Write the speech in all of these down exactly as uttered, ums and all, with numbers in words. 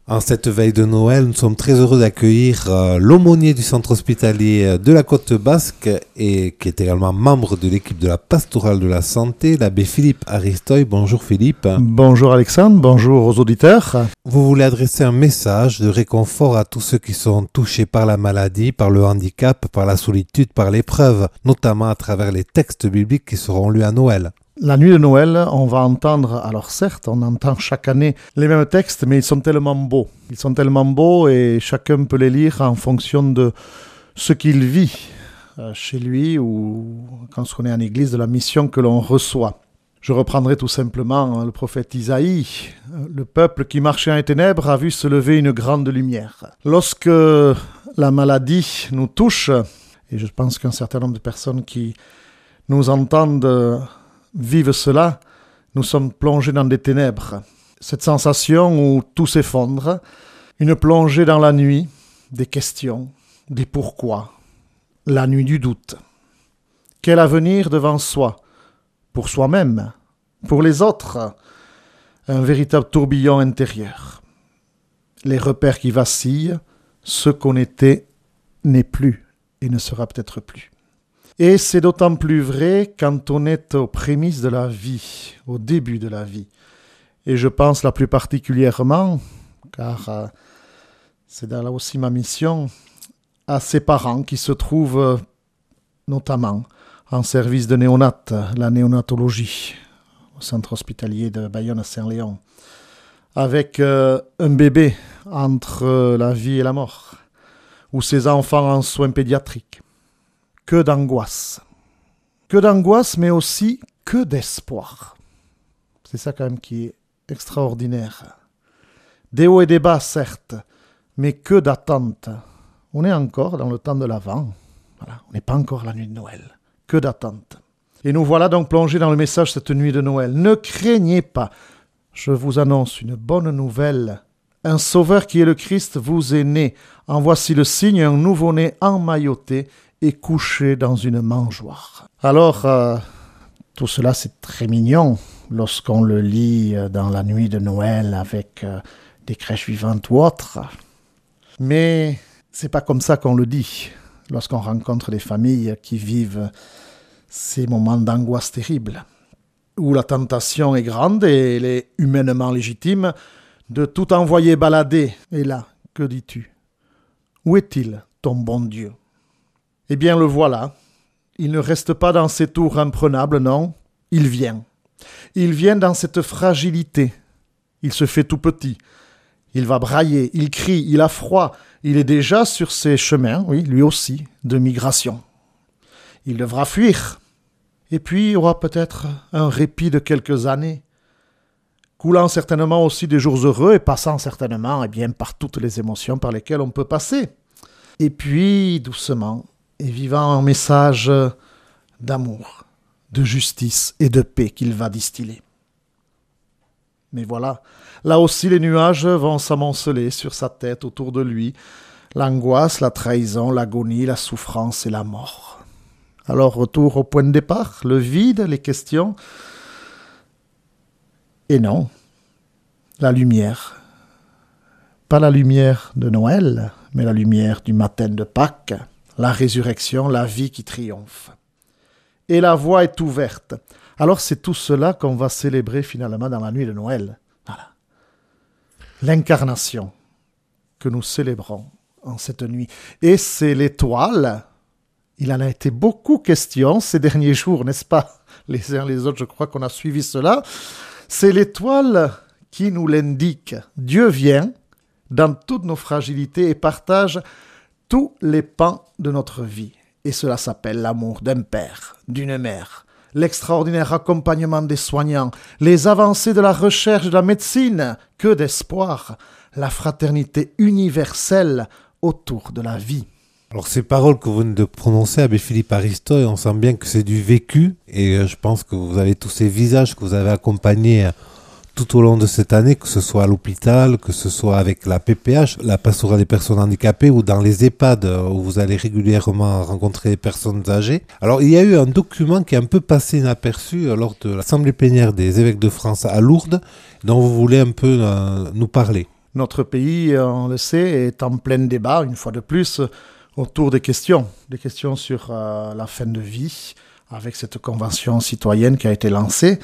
En cette veille de Noël, nous sommes très heureux d'accueillir euh, l'aumônier du centre hospitalier de la Côte Basque et qui est également membre de l'équipe de la pastorale de la santé, l'abbé Philippe Aristoy. Bonjour Philippe. Bonjour Alexandre, bonjour aux auditeurs. Vous voulez adresser un message de réconfort à tous ceux qui sont touchés par la maladie, par le handicap, par la solitude, par l'épreuve, notamment à travers les textes bibliques qui seront lus à Noël. La nuit de Noël, on va entendre, alors certes, on entend chaque année les mêmes textes, mais ils sont tellement beaux. Ils sont tellement beaux et chacun peut les lire en fonction de ce qu'il vit euh, chez lui ou quand on est en église, de la mission que l'on reçoit. Je reprendrai tout simplement le prophète Isaïe. Le peuple qui marchait en ténèbres a vu se lever une grande lumière. Lorsque la maladie nous touche, et je pense qu'un certain nombre de personnes qui nous entendent vivent cela, nous sommes plongés dans des ténèbres. Cette sensation où tout s'effondre, une plongée dans la nuit, des questions, des pourquoi, la nuit du doute. Quel avenir devant soi, pour soi-même, pour les autres, un véritable tourbillon intérieur. Les repères qui vacillent, ce qu'on était n'est plus et ne sera peut-être plus. Et c'est d'autant plus vrai quand on est aux prémices de la vie, au début de la vie. Et je pense la plus particulièrement, car euh, c'est là aussi ma mission, à ces parents qui se trouvent euh, notamment en service de néonat, la néonatologie, au centre hospitalier de Bayonne-Saint-Léon, avec euh, un bébé entre euh, la vie et la mort, ou ces enfants en soins pédiatriques. Que d'angoisse. Que d'angoisse, mais aussi que d'espoir. C'est ça quand même qui est extraordinaire. Des hauts et des bas, certes, mais que d'attente. On est encore dans le temps de l'Avent. Voilà, on n'est pas encore la nuit de Noël. Que d'attente. Et nous voilà donc plongés dans le message cette nuit de Noël. Ne craignez pas. Je vous annonce une bonne nouvelle. Un sauveur qui est le Christ vous est né. En voici le signe, un nouveau-né emmailloté et couché dans une mangeoire. Alors, euh, tout cela c'est très mignon lorsqu'on le lit dans la nuit de Noël avec euh, des crèches vivantes ou autres. Mais c'est pas comme ça qu'on le dit lorsqu'on rencontre des familles qui vivent ces moments d'angoisse terrible, où la tentation est grande et elle est humainement légitime de tout envoyer balader. Et là, que dis-tu ? Où est-il, ton bon Dieu ? Eh bien, le voilà. Il ne reste pas dans ces tours imprenables, non. Il vient. Il vient dans cette fragilité. Il se fait tout petit. Il va brailler, il crie, il a froid. Il est déjà sur ses chemins, oui, lui aussi, de migration. Il devra fuir. Et puis, il y aura peut-être un répit de quelques années, coulant certainement aussi des jours heureux et passant certainement eh bien, par toutes les émotions par lesquelles on peut passer. Et puis, doucement, et vivant un message d'amour, de justice et de paix qu'il va distiller. Mais voilà, là aussi les nuages vont s'amonceler sur sa tête autour de lui, l'angoisse, la trahison, l'agonie, la souffrance et la mort. Alors retour au point de départ, le vide, les questions, et non, la lumière. Pas la lumière de Noël, mais la lumière du matin de Pâques, la résurrection, la vie qui triomphe. Et la voie est ouverte. Alors c'est tout cela qu'on va célébrer finalement dans la nuit de Noël. Voilà. L'incarnation que nous célébrons en cette nuit. Et c'est l'étoile. Il en a été beaucoup question ces derniers jours, n'est-ce pas ? Les uns les autres, je crois qu'on a suivi cela. C'est l'étoile qui nous l'indique. Dieu vient dans toutes nos fragilités et partage tous les pans de notre vie. Et cela s'appelle l'amour d'un père, d'une mère, l'extraordinaire accompagnement des soignants, les avancées de la recherche de la médecine, que d'espoir, la fraternité universelle autour de la vie. Alors ces paroles que vous venez de prononcer, abbé Philippe Aristoy, on sent bien que c'est du vécu et je pense que vous avez tous ces visages que vous avez accompagnés tout au long de cette année, que ce soit à l'hôpital, que ce soit avec la P P H, la pastorale des personnes handicapées, ou dans les EHPAD où vous allez régulièrement rencontrer des personnes âgées. Alors il y a eu un document qui est un peu passé inaperçu lors de l'Assemblée plénière des évêques de France à Lourdes, dont vous voulez un peu euh, nous parler. Notre pays, on le sait, est en plein débat, une fois de plus, autour des questions, des questions sur euh, la fin de vie, avec cette convention citoyenne qui a été lancée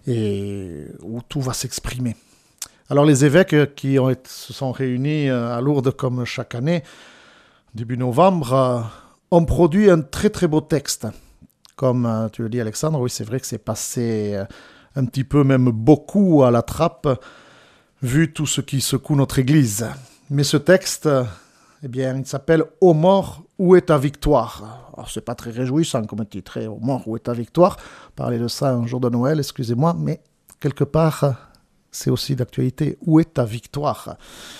et où tout va s'exprimer. Alors les évêques qui ont été, se sont réunis à Lourdes comme chaque année, début novembre, euh, ont produit un très très beau texte. Comme euh, tu le dis Alexandre, oui c'est vrai que c'est passé euh, un petit peu, même beaucoup à la trappe, vu tout ce qui secoue notre Église. Mais ce texte, euh, eh bien, il s'appelle « Ô mort, où est ta victoire ?» Alors c'est pas très réjouissant comme titre, hein, « Ô mort, où est ta victoire ?» Parler de ça un jour de Noël, excusez-moi, mais quelque part, c'est aussi d'actualité. Où est ta victoire ?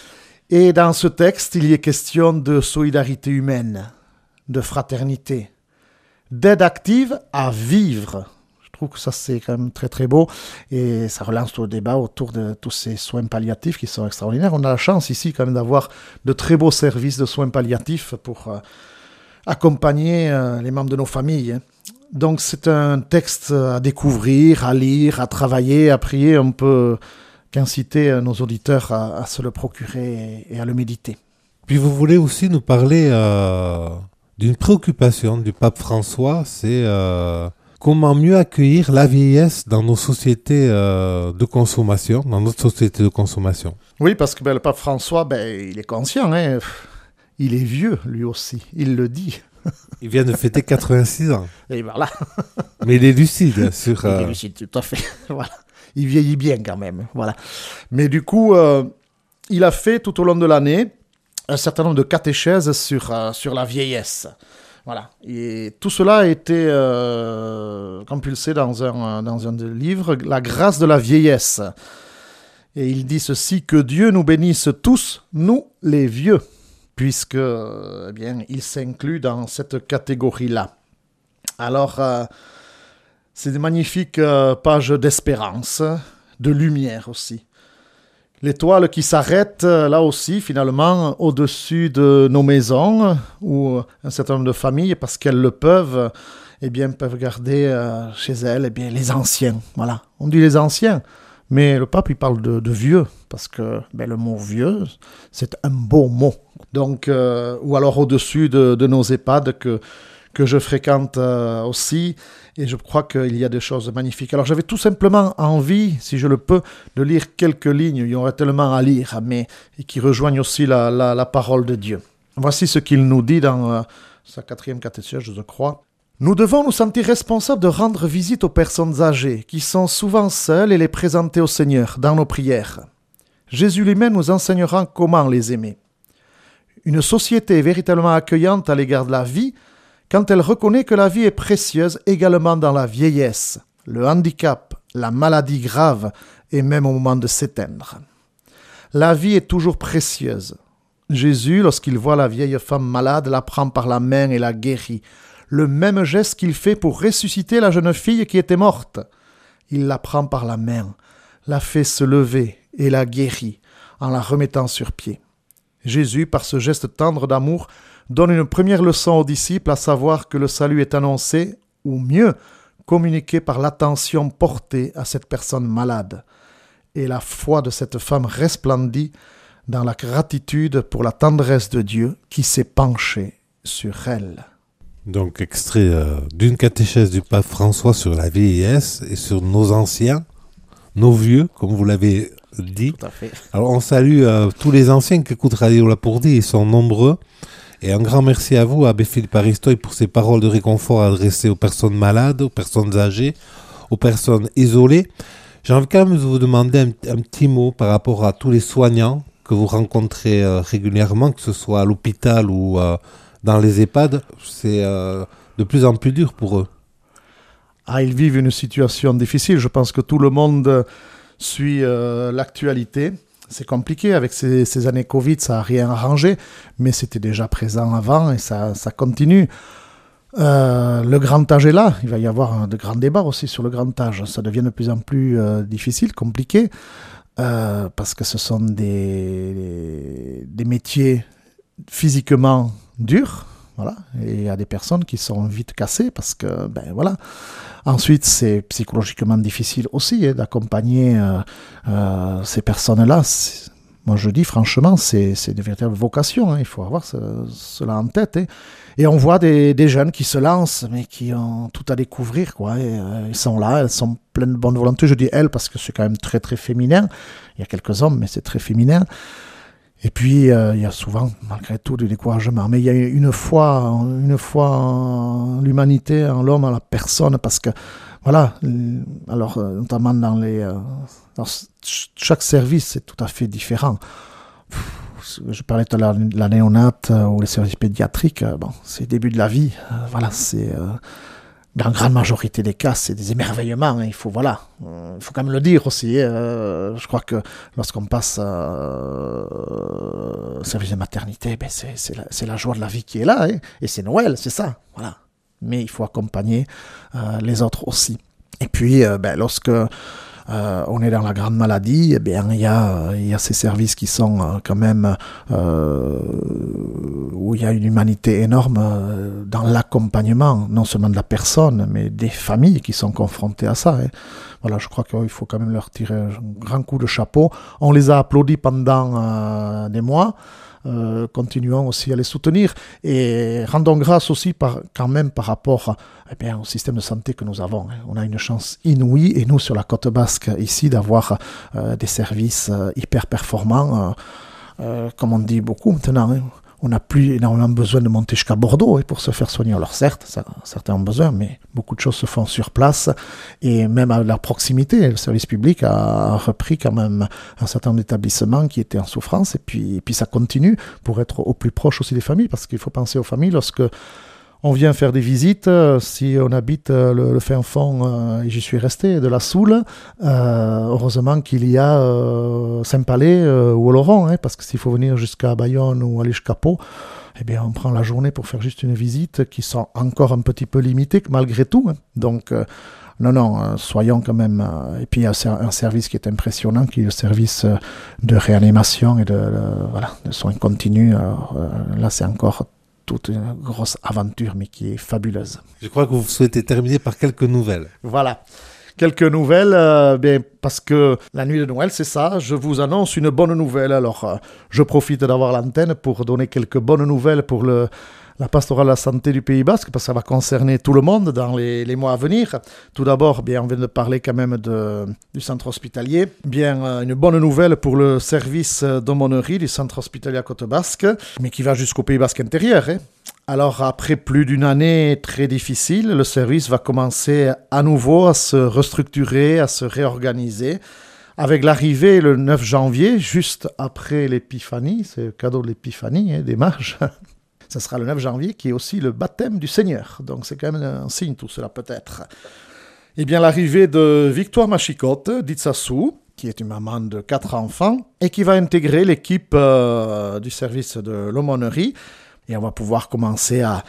Et dans ce texte, il y est question de solidarité humaine, de fraternité, d'aide active à vivre. Je trouve que ça, c'est quand même très, très beau. Et ça relance tout le débat autour de tous ces soins palliatifs qui sont extraordinaires. On a la chance ici quand même d'avoir de très beaux services de soins palliatifs pour euh, accompagner euh, les membres de nos familles. Hein. Donc, c'est un texte à découvrir, à lire, à travailler, à prier. On peut qu'inciter nos auditeurs à, à se le procurer et, et à le méditer. Puis vous voulez aussi nous parler euh, d'une préoccupation du pape François, c'est euh, comment mieux accueillir la vieillesse dans nos sociétés euh, de consommation, dans notre société de consommation. Oui, parce que ben, le pape François, ben, il est conscient, hein, il est vieux lui aussi, il le dit. Il vient de fêter quatre-vingt-six ans. Et voilà. Mais il est lucide sur... Euh... Il est lucide, tout à fait. Voilà. Il vieillit bien quand même. Voilà. Mais du coup, euh, il a fait tout au long de l'année un certain nombre de catéchèses sur, euh, sur la vieillesse. Voilà. Et tout cela a été euh, compulsé dans un, dans un livre, La grâce de la vieillesse. Et il dit ceci, que Dieu nous bénisse tous, nous les vieux, puisque eh bien, il s'inclut dans cette catégorie-là. Alors, euh, c'est des magnifiques euh, pages d'espérance, de lumière aussi. L'étoile qui s'arrête, là aussi, finalement, au-dessus de nos maisons, où un certain nombre de familles, parce qu'elles le peuvent, eh bien, peuvent garder euh, chez elles eh bien, les anciens. Voilà, on dit les anciens, mais le pape, il parle de, de vieux, parce que ben, le mot vieux, c'est un beau mot. Donc, euh, ou alors au-dessus de, de nos EHPAD que, que je fréquente euh, aussi, et je crois qu'il y a des choses magnifiques. Alors j'avais tout simplement envie, si je le peux, de lire quelques lignes, il y aurait tellement à lire, mais et qui rejoignent aussi la, la, la parole de Dieu. Voici ce qu'il nous dit dans euh, sa quatrième catéchèse, je crois. « Nous devons nous sentir responsables de rendre visite aux personnes âgées, qui sont souvent seules, et les présenter au Seigneur dans nos prières. Jésus lui-même nous enseignera comment les aimer. Une société véritablement accueillante à l'égard de la vie, quand elle reconnaît que la vie est précieuse également dans la vieillesse, le handicap, la maladie grave et même au moment de s'éteindre. La vie est toujours précieuse. Jésus, lorsqu'il voit la vieille femme malade, la prend par la main et la guérit. Le même geste qu'il fait pour ressusciter la jeune fille qui était morte. Il la prend par la main, la fait se lever et la guérit en la remettant sur pied. Jésus, par ce geste tendre d'amour, donne une première leçon aux disciples, à savoir que le salut est annoncé, ou mieux, communiqué par l'attention portée à cette personne malade. Et la foi de cette femme resplendit dans la gratitude pour la tendresse de Dieu qui s'est penché sur elle. Donc, extrait euh, d'une catéchèse du pape François sur la vieillesse et sur nos anciens, nos vieux, comme vous l'avez dit. Tout à fait. Alors, on salue euh, tous les anciens qui écoutent Radio Lapourdie, ils sont nombreux. Et un grand merci à vous, Abbé Philippe Aristoy, pour ces paroles de réconfort adressées aux personnes malades, aux personnes âgées, aux personnes isolées. J'ai envie quand même de vous demander un, un petit mot par rapport à tous les soignants que vous rencontrez euh, régulièrement, que ce soit à l'hôpital ou euh, dans les EHPAD. C'est euh, de plus en plus dur pour eux. Ah, ils vivent une situation difficile. Je pense que tout le monde suit euh, l'actualité. C'est compliqué, avec ces, ces années Covid, ça n'a rien arrangé, mais c'était déjà présent avant et ça, ça continue. Euh, le grand âge est là, il va y avoir de grands débats aussi sur le grand âge. Ça devient de plus en plus euh, difficile, compliqué, euh, parce que ce sont des, des métiers physiquement durs. Voilà. Et il y a des personnes qui sont vite cassées parce que, ben voilà. Ensuite, c'est psychologiquement difficile aussi hein, d'accompagner euh, euh, ces personnes-là. C'est... Moi, je dis franchement, c'est, c'est une véritable vocation. Hein. Il faut avoir ce, cela en tête. Hein. Et on voit des, des jeunes qui se lancent, mais qui ont tout à découvrir, quoi. Et, euh, ils sont là, elles sont pleines de bonne volonté. Je dis elles parce que c'est quand même très, très féminin. Il y a quelques hommes, mais c'est très féminin. Et puis, euh, il y a souvent, malgré tout, du découragement. Mais il y a une foi, une foi en l'humanité, en l'homme, en la personne, parce que, voilà, alors, notamment dans les... Euh, dans chaque service, c'est tout à fait différent. Je parlais tout à l'heure de la néonate ou les services pédiatriques. Bon, c'est le début de la vie. Voilà, c'est... Euh, dans la grande majorité des cas, c'est des émerveillements. Hein, il faut, voilà, euh, il faut quand même le dire aussi. Euh, je crois que lorsqu'on passe euh, au service de maternité, ben c'est, c'est, la, c'est la joie de la vie qui est là. Hein, et c'est Noël, c'est ça. Voilà. Mais il faut accompagner euh, les autres aussi. Et puis, euh, ben, lorsque... Euh, on est dans la grande maladie, eh bien, il y a, il y a ces services qui sont euh, quand même euh, où il y a une humanité énorme euh, dans l'accompagnement, non seulement de la personne, mais des familles qui sont confrontées à ça. Hein. Voilà, je crois qu'il faut quand même leur tirer un grand coup de chapeau. On les a applaudis pendant euh, des mois. Euh, continuons aussi à les soutenir et rendons grâce aussi par, quand même par rapport eh bien, au système de santé que nous avons. Hein. On a une chance inouïe et nous sur la côte basque ici d'avoir euh, des services euh, hyper performants, euh, euh, comme on dit beaucoup maintenant. Hein. On n'a plus énormément besoin de monter jusqu'à Bordeaux hein, pour se faire soigner. Alors certes, ça, certains ont besoin, mais beaucoup de choses se font sur place. Et même à la proximité, le service public a repris quand même un certain nombre d'établissements qui étaient en souffrance. Et puis, et puis ça continue pour être au plus proche aussi des familles, parce qu'il faut penser aux familles lorsque on vient faire des visites. Si on habite le, le fin fond, euh, et j'y suis resté, de la Soule, euh, heureusement qu'il y a euh, Saint-Palais euh, ou Oloron, hein, parce que s'il faut venir jusqu'à Bayonne ou aller jusqu'à Pau, eh bien, on prend la journée pour faire juste une visite qui sont encore un petit peu limitées malgré tout. Hein. Donc, euh, non, non, euh, soyons quand même... Euh, et puis, il y a un service qui est impressionnant, qui est le service euh, de réanimation et de, euh, voilà, de soins continus. Euh, euh, là, c'est encore... toute une grosse aventure, mais qui est fabuleuse. Je crois que vous souhaitez terminer par quelques nouvelles. Voilà. Quelques nouvelles, euh, bien, parce que la nuit de Noël, c'est ça. Je vous annonce une bonne nouvelle. Alors, euh, je profite d'avoir l'antenne pour donner quelques bonnes nouvelles pour le, la pastorale de la santé du Pays Basque, parce que ça va concerner tout le monde dans les, les mois à venir. Tout d'abord, bien, on vient de parler quand même de, du centre hospitalier. Bien, euh, une bonne nouvelle pour le service d'aumônerie du centre hospitalier à Côte-Basque, mais qui va jusqu'au Pays Basque intérieur. Hein. Alors, après plus d'une année très difficile, le service va commencer à nouveau à se restructurer, à se réorganiser, avec l'arrivée le neuf janvier, juste après l'épiphanie, c'est le cadeau de l'épiphanie, hein, des mages. Ce sera le neuf janvier, qui est aussi le baptême du Seigneur. Donc, c'est quand même un signe, tout cela, peut-être. Eh bien, l'arrivée de Victoire Machicotte, d'Itsassou, qui est une maman de quatre enfants, et qui va intégrer l'équipe euh, du service de l'aumônerie. Et on va pouvoir commencer à,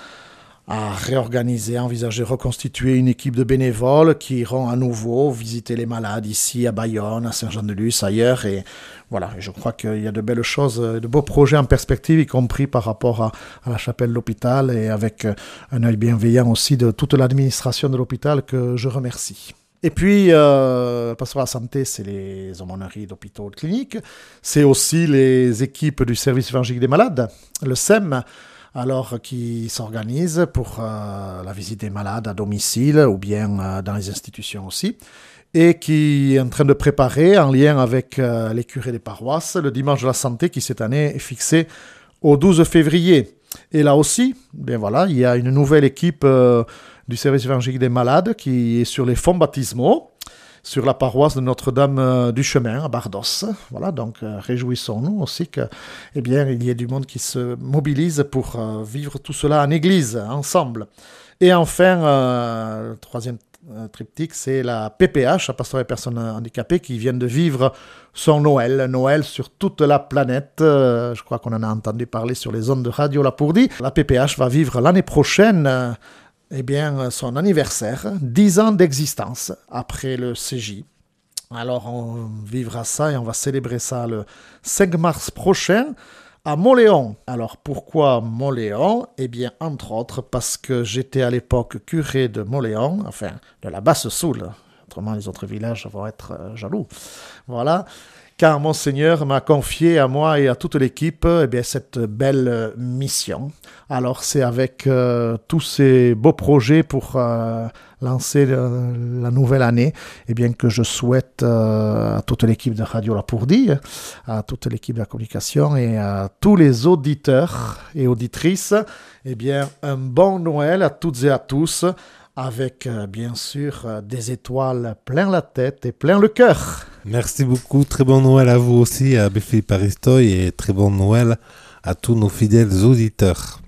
à réorganiser, à envisager, reconstituer une équipe de bénévoles qui iront à nouveau visiter les malades ici à Bayonne, à Saint-Jean-de-Luz, ailleurs. Et voilà, je crois qu'il y a de belles choses, de beaux projets en perspective, y compris par rapport à, à la chapelle de l'hôpital et avec un œil bienveillant aussi de toute l'administration de l'hôpital que je remercie. Et puis, euh, parce que la santé, c'est les aumôneries d'hôpitaux de cliniques, c'est aussi les équipes du service évangélique des malades, le S E M, alors qui s'organise pour euh, la visite des malades à domicile ou bien euh, dans les institutions aussi, et qui est en train de préparer, en lien avec euh, les curés des paroisses, le dimanche de la santé qui cette année est fixé au douze février. Et là aussi, ben voilà, il y a une nouvelle équipe euh, du service évangélique des malades qui est sur les fonds baptismaux, sur la paroisse de Notre-Dame du Chemin à Bardos. Voilà, donc euh, réjouissons-nous aussi que, eh bien, il y ait du monde qui se mobilise pour euh, vivre tout cela en église, ensemble. Et enfin, euh, le troisième euh, triptyque, c'est la P P H, la Pastoral des personnes handicapées, qui vient de vivre son Noël, Noël sur toute la planète. Euh, je crois qu'on en a entendu parler sur les ondes de Radio Lapourdie. La P P H va vivre l'année prochaine euh, eh bien, son anniversaire, dix ans d'existence après le C J. Alors, on vivra ça et on va célébrer ça le cinq mars prochain à Mauléon. Alors, pourquoi Mauléon ? Eh bien, entre autres, parce que j'étais à l'époque curé de Mauléon, enfin, de la Basse-Soule. Autrement, les autres villages vont être euh, jaloux. Voilà. car Monseigneur m'a confié à moi et à toute l'équipe eh bien, cette belle mission. Alors c'est avec euh, tous ces beaux projets pour euh, lancer le, la nouvelle année eh bien, que je souhaite euh, à toute l'équipe de Radio Lapourdie, à toute l'équipe de la communication et à tous les auditeurs et auditrices eh bien, un bon Noël à toutes et à tous, avec euh, bien sûr euh, des étoiles plein la tête et plein le cœur. Merci beaucoup, très bon Noël à vous aussi, à Abbé Philippe Aristoy, et très bon Noël à tous nos fidèles auditeurs.